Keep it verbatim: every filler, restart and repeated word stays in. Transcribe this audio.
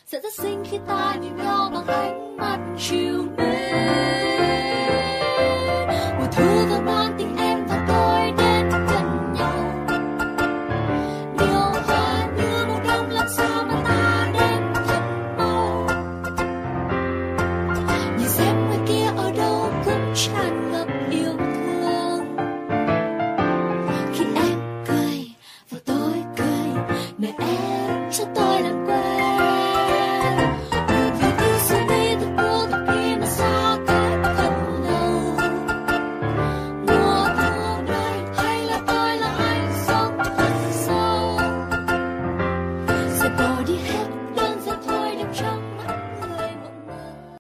sẽ rất xinh khi ta nhìn nhau bằng ánh mắt chiều mến.